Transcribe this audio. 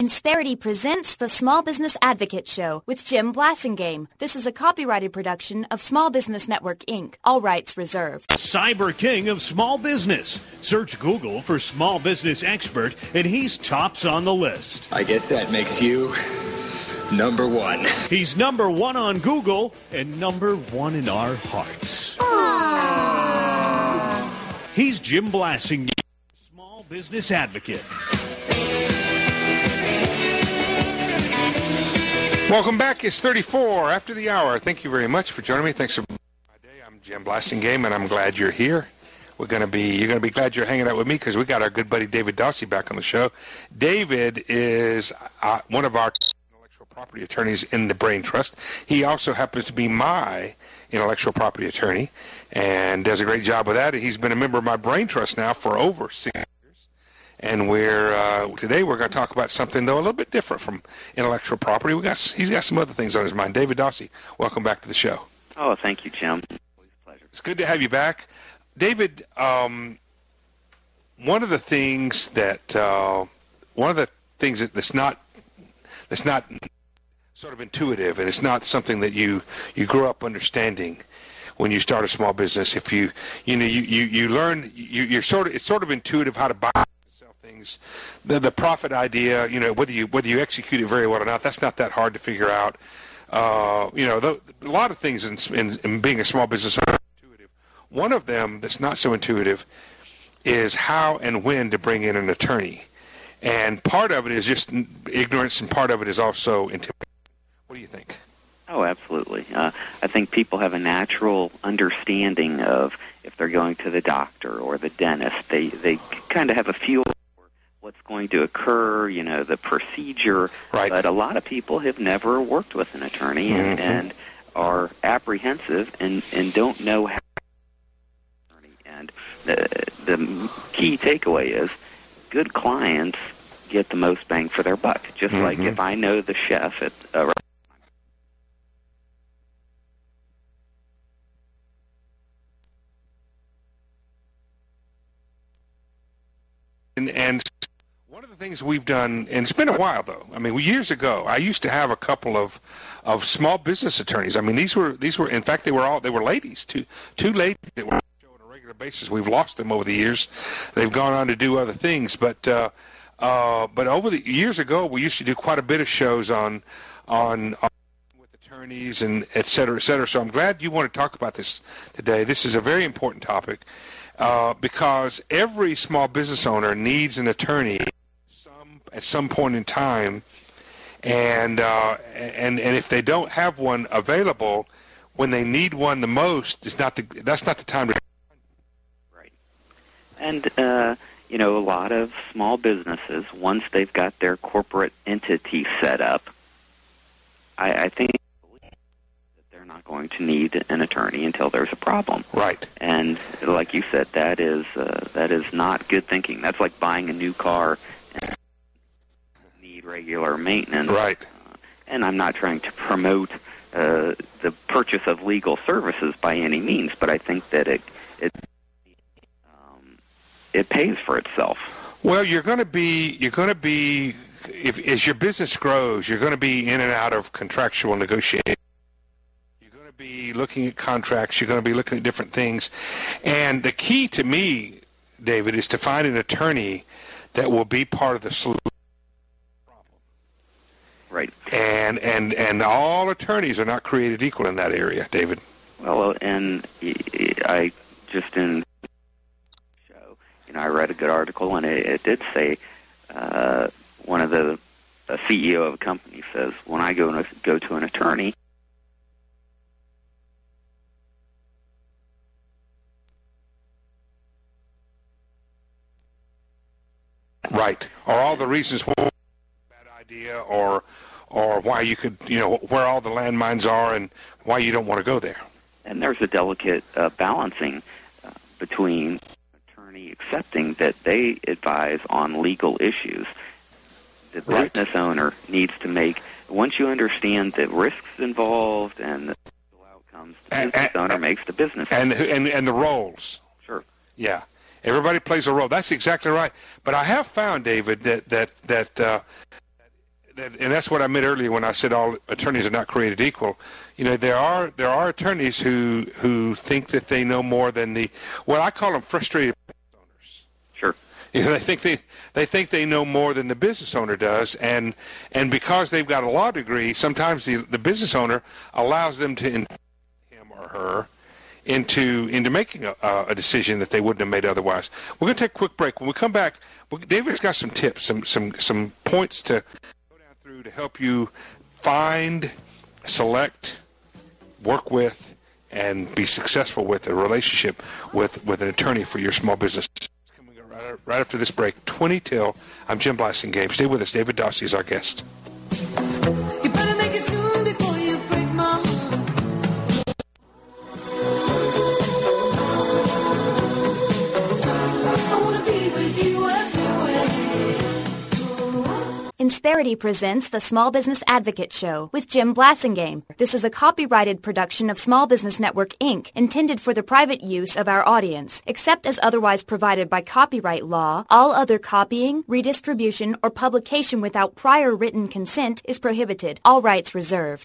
Insperity presents the Small Business Advocate Show with Jim Blasingame. This is a copyrighted production of Small Business Network, Inc. All rights reserved. Cyber King of Small Business. Search Google for Small Business Expert, and he's tops on the list. I guess that makes you number one. He's number one on Google and number one in our hearts. Aww. He's Jim Blasingame, Small Business Advocate. Welcome back. It's 34 after the hour. Thank you very much for joining me. Thanks for my day. I'm Jim Blasingame, and I'm glad you're here. You're going to be glad you're hanging out with me because we got our good buddy David Dawsey back on the show. David is one of our intellectual property attorneys in the Brain Trust. He also happens to be my intellectual property attorney and does a great job with that. He's been a member of my Brain Trust now for over 6 years. And today we're going to talk about something, though, a little bit different from intellectual property. He's got some other things on his mind. David Dawsey, welcome back to the show. Oh, thank you, Jim. Pleasure. It's good to have you back. David, one of the things that's not sort of intuitive, and it's not something that you grow up understanding when you start a small business. If you learn, it's sort of intuitive how to buy and sell things. The profit idea, whether you execute it very well or not, that's not that hard to figure out. A lot of things in being a small business are intuitive. One of them that's not so intuitive is how and when to bring in an attorney. And part of it is just ignorance, and part of it is also intimidation. What do you think? Oh, absolutely. I think people have a natural understanding of if they're going to the doctor or the dentist. They kind of have a feel for what's going to occur, the procedure. Right. But a lot of people have never worked with an attorney and are apprehensive and don't know how to work with an attorney. And the key takeaway is good clients get the most bang for their buck. Just like if I know the chef at a And one of the things we've done, and it's been a while though. I mean, years ago, I used to have a couple of small business attorneys. I mean, these were in fact they were ladies, two ladies that were on the show on a regular basis. We've lost them over the years. They've gone on to do other things, but over the years ago, we used to do quite a bit of shows on with attorneys and et cetera, et cetera. So I'm glad you want to talk about this today. This is a very important topic. Because every small business owner needs an attorney at some point in time, and if they don't have one available when they need one the most, that's not the time to. Right, and a lot of small businesses, once they've got their corporate entity set up, I think not going to need an attorney until there's a problem. Right. And like you said, that is not good thinking. That's like buying a new car and need regular maintenance. Right. And I'm not trying to promote the purchase of legal services by any means, but I think that it pays for itself. Well, you're going to be as your business grows, you're going to be in and out of contractual negotiations. Be looking at contracts, you're going to be looking at different things, and the key to me, David, is to find an attorney that will be part of the solution problem. Right. And all attorneys are not created equal in that area, David. Well, and I just in the show, I read a good article, and it did say one of a CEO of a company says, when I go to an attorney. Right, or all the reasons why it's a bad idea, or why you could, where all the landmines are, and why you don't want to go there. And there's a delicate balancing between an attorney accepting that they advise on legal issues. The business owner needs to make, once you understand the risks involved and the outcomes, the business owner makes the business. And the roles. Sure. Yeah. Everybody plays a role. That's exactly right. But I have found, David, that and that's what I meant earlier when I said all attorneys are not created equal. There are attorneys who think that they know more than I call them frustrated owners. Sure. They think they know more than the business owner does, and because they've got a law degree, sometimes the business owner allows them to him or her into making a decision that they wouldn't have made otherwise. We're going to take a quick break. When we come back, David's got some tips, some points to go down through to help you find, select, work with, and be successful with a relationship with an attorney for your small business. Coming right after this break, 20 till. I'm Jim Blasingame. Stay with us. David Dossie is our guest. You better make it soon before you break my heart. Insperity presents the Small Business Advocate Show with Jim Blasingame. This is a copyrighted production of Small Business Network, Inc., intended for the private use of our audience. Except as otherwise provided by copyright law, all other copying, redistribution, or publication without prior written consent is prohibited. All rights reserved.